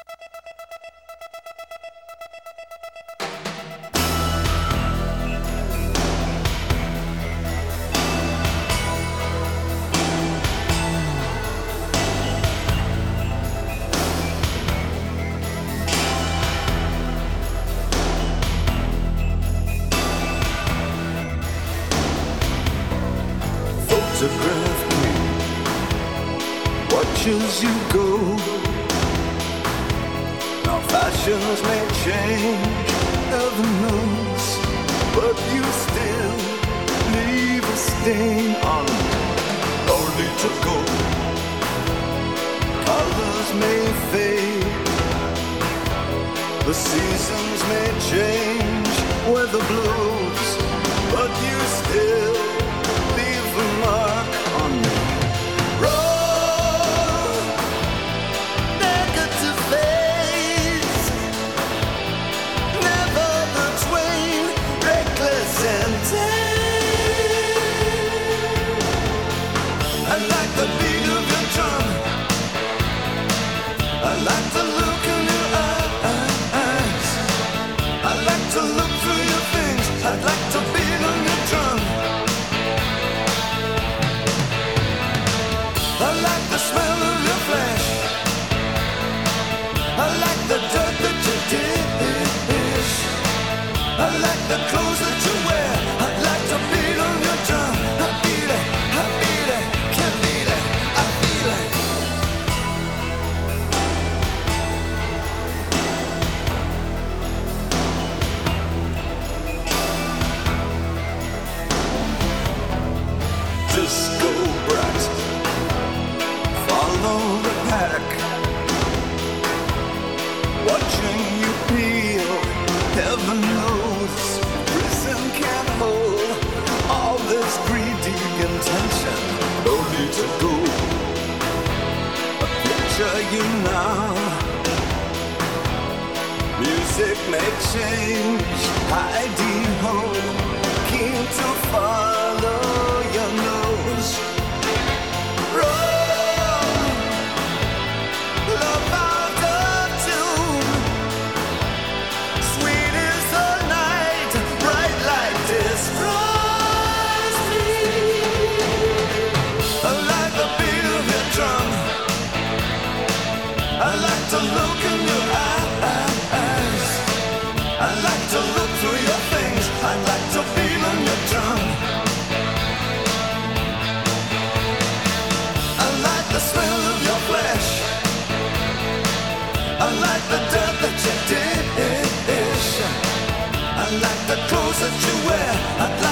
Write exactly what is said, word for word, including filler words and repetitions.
Photograph me, watch as you go. Now fashions may change, heaven knows, but you still leave a stain on me. Only to go. Colors may fade, the seasons may change, weather blows, but you still leave a mark on me. Roll, negative face, never the twain, reckless and tame. I like the beat of your drum, I like the look in your eyes, I like to look through your things, I'd like to beat on your drum. I like the smell of your flesh, I like the dirt that you dish, I like the clothes that you wear, I'd like to beat on your drum. I beat it, I beat it, can't beat it, I feel it. Disco brat, follow the pack, watching you peel, heaven knows, prison can't hold all this greedy intention. No need to go, I picture you now. Music may change, hiding home, keen to follow your nose. I like to look in your eyes, I like to look through your things, I like to feel on your drum. I like the smell of your flesh, I like the dirt that you dish, I like the clothes that you wear, I'd like